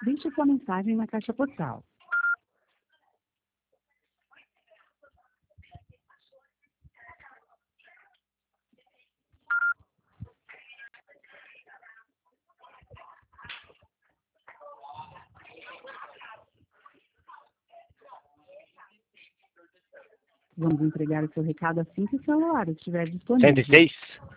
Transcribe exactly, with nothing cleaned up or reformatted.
Deixe sua mensagem na caixa postal. Vamos entregar o seu recado assim que o celular estiver disponível. cento e seis.